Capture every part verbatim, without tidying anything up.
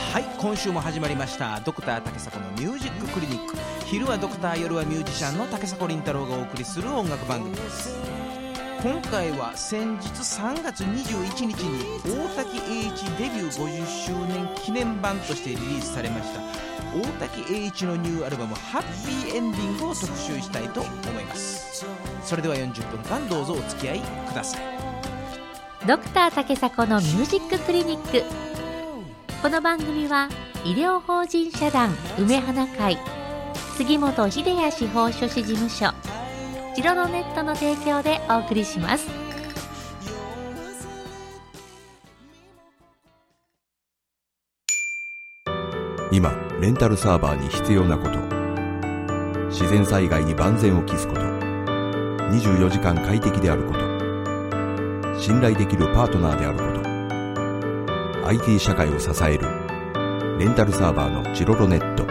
はい、今週も始まりましたドクター竹迫のミュージッククリニック。昼はドクター、夜はミュージシャンの竹迫倫太郎がお送りする音楽番組です。今回は先日さんがつにじゅういちにちに大滝栄一デビューごじゅっしゅうねん記念版としてリリースされました大滝栄一のニューアルバムハッピーエンディングを特集したいと思います。それではよんじゅっぷんかんどうぞお付き合いください。 ドクター竹迫のミュージッククリニック。この番組は医療法人社団梅花会、杉本秀哉司法書士事務所、ジロロネットの提供でお送りします。 今レンタルサーバーに必要なこと、自然災害に万全を期すこと、にじゅうよじかん快適であること、信頼できるパートナーであること、 アイティー 社会を支えるレンタルサーバーのジロロネット。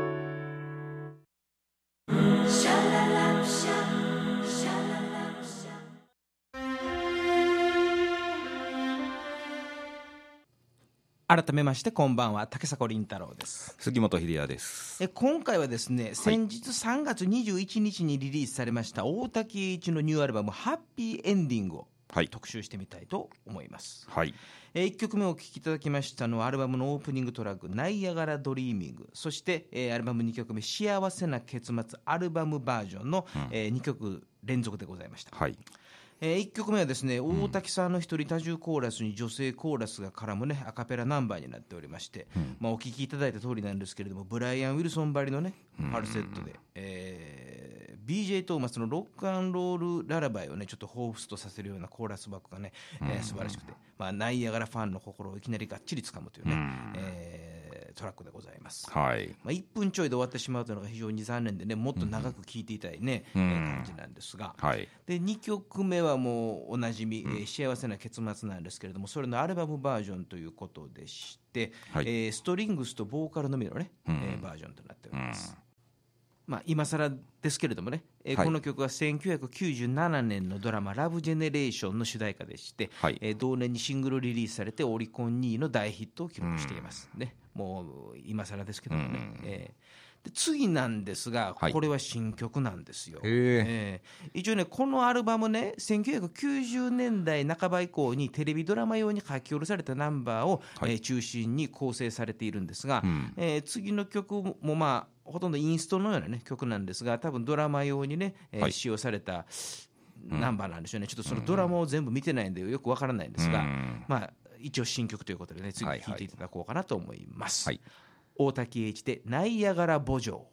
改めましてこんばんは、竹迫倫太郎です。 杉本秀哉です。 え今回はですね、はい、先日さんがつにじゅういちにちにリリースされました大滝栄一のニューアルバムハッピーエンディングを特集してみたいと思います。 はい、 えいっきょくめをお聴きいただきましたのはアルバムのオープニングトラックナイアガラドリーミング、そして、えー、アルバムにきょくめ幸せな結末アルバムバージョンの、うんえー、にきょく連続でございました。 はい、 えー、いっきょくめはですね、大滝さんの一人多重コーラスに女性コーラスが絡む、ね、アカペラナンバーになっておりまして、うんまあ、お聴きいただいた通りなんですけれども、ブライアン・ウィルソンばりの、ね、ファルセットで、えー、ビージェー トーマスのロックアンロールララバイを、ね、ちょっと彷彿とさせるようなコーラスバックが、ねえー、素晴らしくて、まあ、ナイアガラファンの心をいきなりがっちり掴むというね、えートラックでございます。 はいまあ、いっぷんちょいで終わってしまうというのが非常に残念でね、もっと長く聴いていたい、ねうんえー、感じなんですが、はい、でにきょくめはもうおなじみ、うんえー、幸せな結末なんですけれども、それのアルバムバージョンということでして、はいえー、ストリングスとボーカルのみの、ねうんえー、バージョンとなっております。うんまあ、今更ですけれどもね、えーはい、この曲はせんきゅうひゃくきゅうじゅうななねんのドラマラブジェネレーションの主題歌でして、はいえー、同年にシングルリリースされてオリコンにいの大ヒットを記録しています、うんね、もう今更ですけどもね、うんえー、で次なんですが、これは新曲なんですよ、はいえー、一応ねこのアルバムねせんきゅうひゃくきゅうじゅうねんだいなかば以降にテレビドラマ用に書き下ろされたナンバーを、はいえー、中心に構成されているんですが、うんえー、次の曲もまあほとんどインストのような、ね、曲なんですが、多分ドラマ用に、ねえーはい、使用されたナンバーなんでしょうね。ちょっとそのドラマを全部見てないんでよくわからないんですが、まあ、一応新曲ということでね、次聴いていただこうかなと思います、はいはい、大滝栄一でナイアガラ慕情。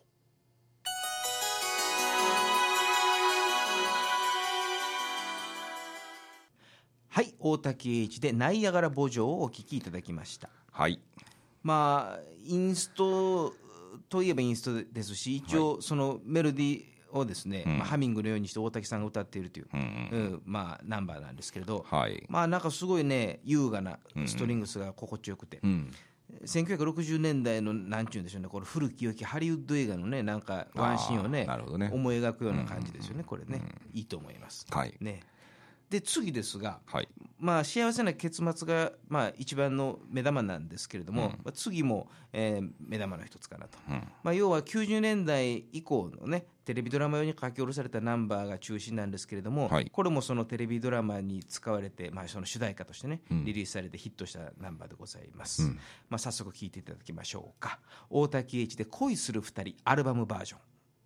はい、大滝栄一でナイアガラ慕情をお聴きいただきました。 はい、 まあインストといえばインストですし、一応そのメロディーをですね、はいまあ、ハミングのようにして大滝さんが歌っているという、うんうんまあ、ナンバーなんですけれど、はい、まあなんかすごいね優雅なストリングスが心地よくて、うんうん、せんきゅうひゃくろくじゅうねんだいのなんちゅうんでしょうね、これ古き良きハリウッド映画のねなんかワンシーンを ね, ね思い描くような感じですよね、これね、うん、いいと思います、はいね、で次ですが、はいまあ、幸せな結末が、まあ、一番の目玉なんですけれども、うんまあ、次も、えー、目玉の一つかなと、うんまあ、要はきゅうじゅうねんだい以降の、ね、テレビドラマ用に書き下ろされたナンバーが中心なんですけれども、はい、これもそのテレビドラマに使われて、まあ、その主題歌として、ねうん、リリースされてヒットしたナンバーでございます、うんまあ、早速聴いていただきましょうか。大滝栄一で恋する二人アルバムバージョン。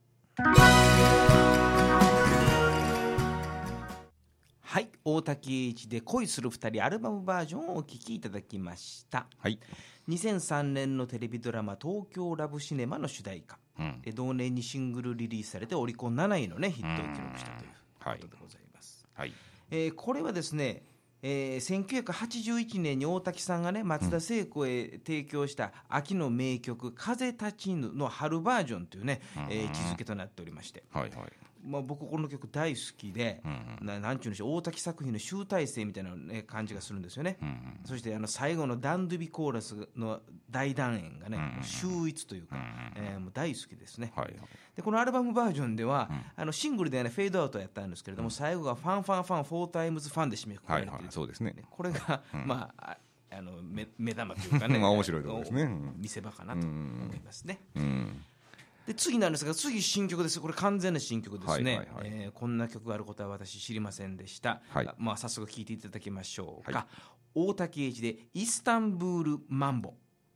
はい、大滝栄一で恋する二人アルバムバージョンをお聴きいただきました、はい、にせんさんねんのテレビドラマ東京ラブシネマの主題歌、うん、で同年にシングルリリースされてオリコンなないの、ね、ヒットを記録したということでございます、はいえー、これはですね、えー、せんきゅうひゃくはちじゅういちねんに大滝さんがね松田聖子へ提供した秋の名曲、うん、風立ちぬの春バージョンというね、うんえー、位置づけとなっておりまして、はいはいまあ、僕この曲大好きで、うんうん、な, なんちゅうんでしょう大滝作品の集大成みたいな、ね、感じがするんですよね、うんうん、そしてあの最後のダンドゥビコーラスの大団円がね、うんうん、秀逸というか、うんうんえー、もう大好きですね、はいはい、でこのアルバムバージョンでは、うん、あのシングルでは、ね、フェードアウトやったんですけれども、うん、最後がファンファンファンフォータイムズファンで締めくくられている、はいはい、そうですね、これが、うんまああの 目, 目玉というかねまあ面白いところですね、 見せ場かなと思いますね。 うん、 で次なんですが、次新曲です。これ完全な新曲ですね、 はいはいはい、 えー、こんな曲があることは私知りませんでした、はい、まあ、早速聴いていただきましょうか、はい、大滝栄一でイスタンブールマンボ。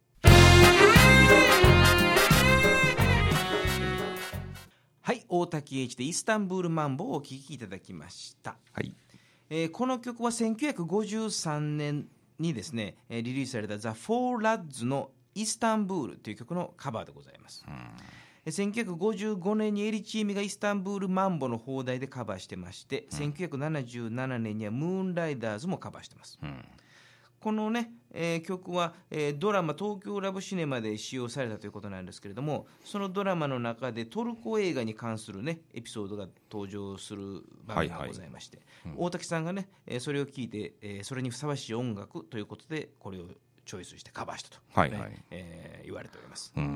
はい、大滝栄一でイスタンブールマンボをお聴きいただきました、はい。えー、この曲はせんきゅうひゃくごじゅうさんねんにですね、えー、リリースされたザ・フォー・ラッズのイスタンブールという曲のカバーでございます。うん、せんきゅうひゃくごじゅうごねんにエリチーミがイスタンブールマンボの放題でカバーしてまして、うん、せんきゅうひゃくななじゅうななねんにはムーンライダーズもカバーしてます。うん、このね、えー、曲は、えー、ドラマ東京ラブシネマで使用されたということなんですけれども、そのドラマの中でトルコ映画に関するねエピソードが登場する場面がございまして、はいはい、うん、大滝さんがね、えー、それを聞いて、えー、それにふさわしい音楽ということでこれをチョイスしてカバーしたと、ね、はいはい、えー、言われております。うん、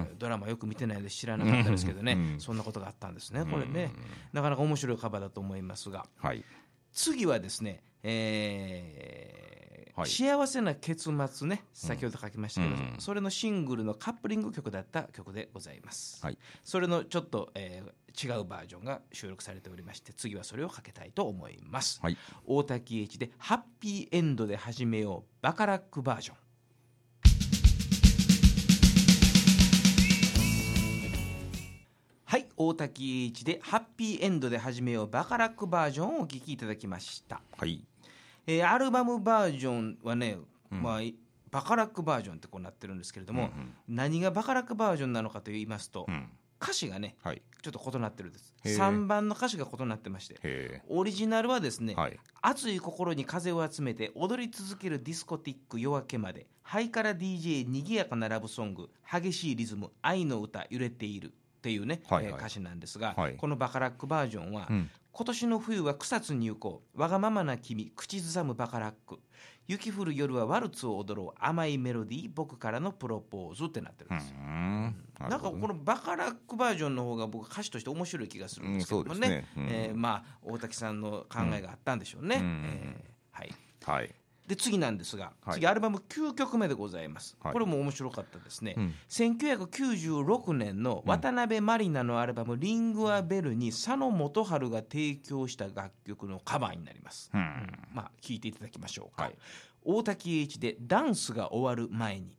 ドラマよく見てないので知らなかったですけどね、うん、そんなことがあったんですね。これね、なかなか面白いカバーだと思いますが、はい、次はですね、えーはい、幸せな結末ね、先ほど書きましたけど、うん、それのシングルのカップリング曲だった曲でございます、はい、それのちょっと、えー、違うバージョンが収録されておりまして、次はそれをかけたいと思います、はい、大滝栄一でハッピーエンドで始めようバカラックバージョン。はい、大滝栄一でハッピーエンドで始めようバカラックバージョンをお聴きいただきました、はい。えー、アルバムバージョンはね、うん、まあ、バカラックバージョンってこうなってるんですけれども、うんうん、何がバカラックバージョンなのかと言いますと、うん、歌詞がね、はい、ちょっと異なってるんです。さんばんの歌詞が異なってまして、オリジナルはですね、はい、熱い心に風を集めて踊り続けるディスコティック夜明けまで、ハイカラ ディージェー にぎやかなラブソング、激しいリズム、愛の歌揺れているっていうね、はいはい、えー、歌詞なんですが、はい、このバカラックバージョンは、うん、今年の冬は草津に行こう、わがままな君口ずさむバカラック、雪降る夜はワルツを踊ろう、甘いメロディー僕からのプロポーズってなってるんですよ。うん、なんかこのバカラックバージョンの方が僕歌詞として面白い気がするんですけどもね、うん、ね、うん、えー、まあ大滝さんの考えがあったんでしょうね、うん、えー、はい、はい。で次なんですが、はい、次アルバムきゅうきょくめでございます、はい、これも面白かったですね、うん、せんきゅうひゃくきゅうじゅうろくねんの渡辺満里奈のアルバム、うん、リングアベルに佐野元春が提供した楽曲のカバーになります、うんうん、まあ聴いていただきましょうか、はい、大滝栄一でダンスが終わる前に。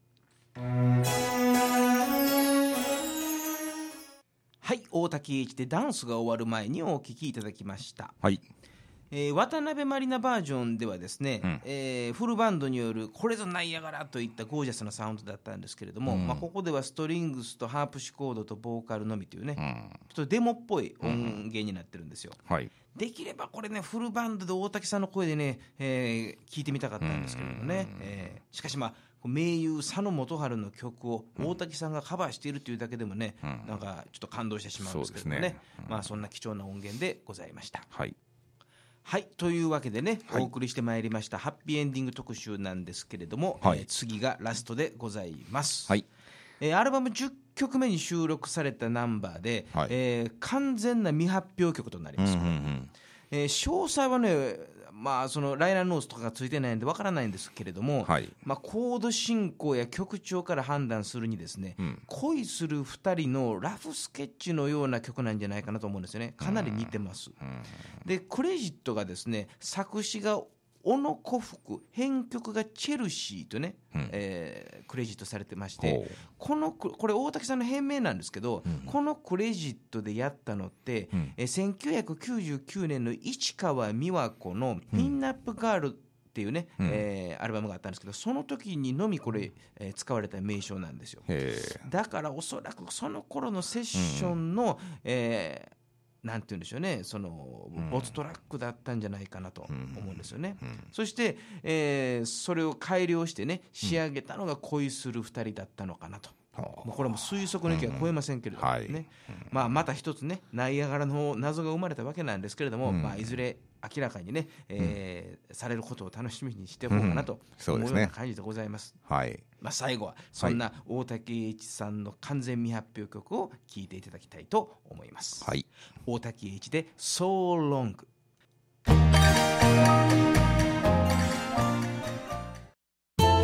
はい、大滝栄一でダンスが終わる前にお聴きいただきました、はい。えー、渡辺満里奈バージョンではですね、うん、えー、フルバンドによるこれぞナイアガラといったゴージャスなサウンドだったんですけれども、うん、まあ、ここではストリングスとハープシコードとボーカルのみというね、うん、ちょっとデモっぽい音源になってるんですよ、うん、はい。できればこれねフルバンドで大滝さんの声でね、えー、聞いてみたかったんですけれどもね、えー、しかしまあ名優佐野元春の曲を大滝さんがカバーしているというだけでもね、うん、なんかちょっと感動してしまうんですけども ね, ね、うん、まあ、そんな貴重な音源でございました、はい。はい、というわけでね、はい、お送りしてまいりましたハッピーエンディング特集なんですけれども、はい、えー、次がラストでございます、はい。えー、アルバムじゅっきょくめに収録されたナンバーで、はい、えー、完全な未発表曲となります、うんうんうん、えー、詳細はね、まあ、そのライナーノーツとかがついてないんでわからないんですけれども、はい、まあ、コード進行や曲調から判断するにですね、うん、恋するふたりのラフスケッチのような曲なんじゃないかなと思うんですよね。かなり似てます、うんうん、でクレジットがですね、作詞が小野小福、編曲がチェルシーとね、うん、えー、クレジットされてまして、このこれ大滝さんの編名なんですけど、うん、このクレジットでやったのって、うん、えー、せんきゅうひゃくきゅうじゅうきゅうねんの市川美和子のピンナップガールっていうね、うん、えー、アルバムがあったんですけど、その時にのみこれ、えー、使われた名称なんですよ。だからおそらくその頃のセッションの、うん、えーなんて言うんでしょうね、そのボツトラックだったんじゃないかなと思うんですよね、うんうん、そして、えー、それを改良してね仕上げたのが恋するふたりだったのかなと、うん、もうこれも推測の域は超えませんけれどもね、うん、はい、まあ、また一つねナイアガラの謎が生まれたわけなんですけれども、うん、まあ、いずれ明らかにね、えーうん、されることを楽しみにしておこうかなと思うような感じでございます、うん、はい。まあ、最後はそんな大滝栄一さんの完全未発表曲を聴いていただきたいと思います、はい。大滝栄一で So Long。 はい、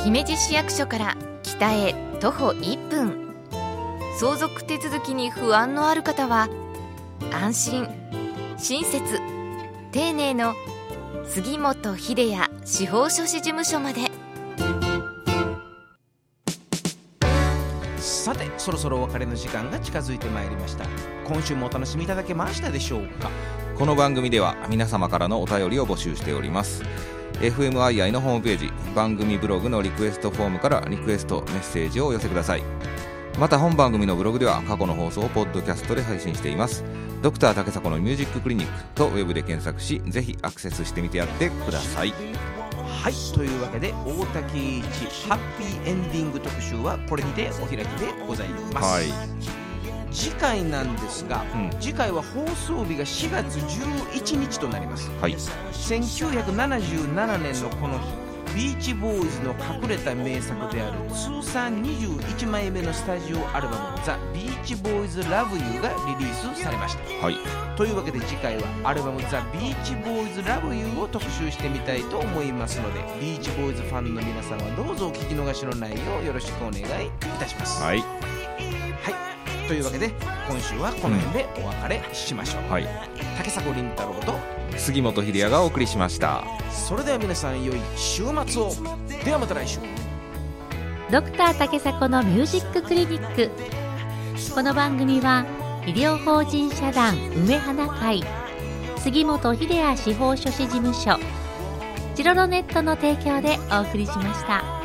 姫路市役所から北へ徒歩いっぷん。相続手続きに不安のある方は安心、親切、丁寧の杉本秀哉司法書士事務所まで。 さて、そろそろお別れの時間が近づいてまいりました。今週もお楽しみいただけましたでしょうか。 この番組では皆様からのお便りを募集しております。 エフエムアイアイ のホームページ、番組ブログのリクエストフォームからリクエストメッセージをお寄せください。また本番組のブログでは過去の放送をポッドキャストで配信しています。ドクター竹迫のミュージッククリニックとウェブで検索し、ぜひアクセスしてみてやってください。 はい、というわけで大滝一ハッピーエンディング特集はこれにてお開きでございます、はい、次回なんですが、うん、次回は放送日がしがつじゅういちにちとなります、はい、せんきゅうひゃくななじゅうななねんのこの日、ビーチボーイズの隠れた名作である通算にじゅういちまいめのスタジオアルバムザ・ビーチボーイズラブユーがリリースされました、はい、というわけで次回はアルバムザ・ビーチボーイズラブユーを特集してみたいと思いますので、ビーチボーイズファンの皆さんはどうぞお聞き逃しのないようよろしくお願いいたします。はい、はい、というわけで今週はこの辺でお別れしましょう、うん、はい、竹迫倫太郎と杉本秀哉がお送りしました。 それでは皆さん良い週末を。ではまた来週。 ドクター竹迫のミュージッククリニック。この番組は医療法人社団梅花会、杉本秀哉司法書士事務所、チロロネットの提供でお送りしました。